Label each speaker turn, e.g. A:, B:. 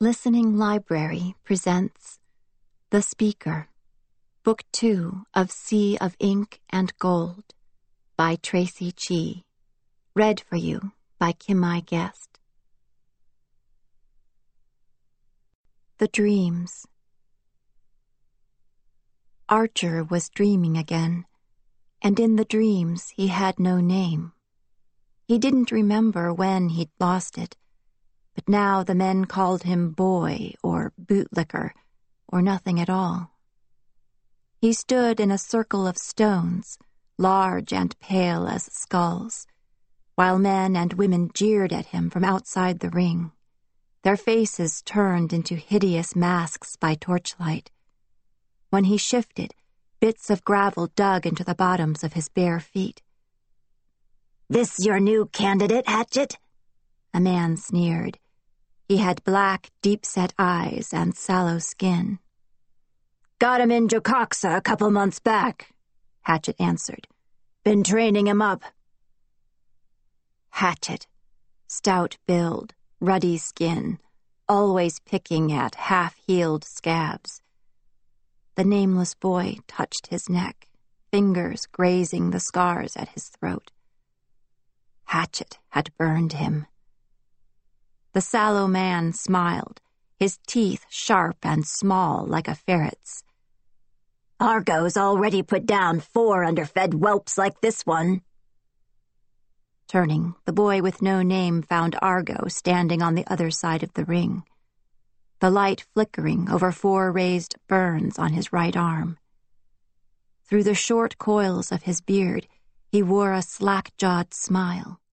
A: Listening Library presents The Speaker, Book 2 of Sea of Ink and Gold by Tracy Chee. Read for you by Kimai Guest. The Dreams. Archer was dreaming again, and in the dreams he had no name. He didn't remember when he'd lost it, but now the men called him boy or bootlicker or nothing at all. He stood in a circle of stones, large and pale as skulls, while men and women jeered at him from outside the ring, their faces turned into hideous masks by torchlight. When he shifted, bits of gravel dug into the bottoms of his bare feet.
B: "This your new candidate, Hatchet?"
A: A man sneered. He had black, deep-set eyes and sallow skin.
B: "Got him in Jocoxa a couple months back," Hatchet answered. "Been training him up."
A: Hatchet, stout build, ruddy skin, always picking at half-healed scabs. The nameless boy touched his neck, fingers grazing the scars at his throat. Hatchet had burned him. The sallow man smiled, his teeth sharp and small like a ferret's.
B: "Argo's already put down 4 underfed whelps like this one."
A: Turning, the boy with no name found Argo standing on the other side of the ring, the light flickering over 4 raised burns on his right arm. Through the short coils of his beard, he wore a slack-jawed smile.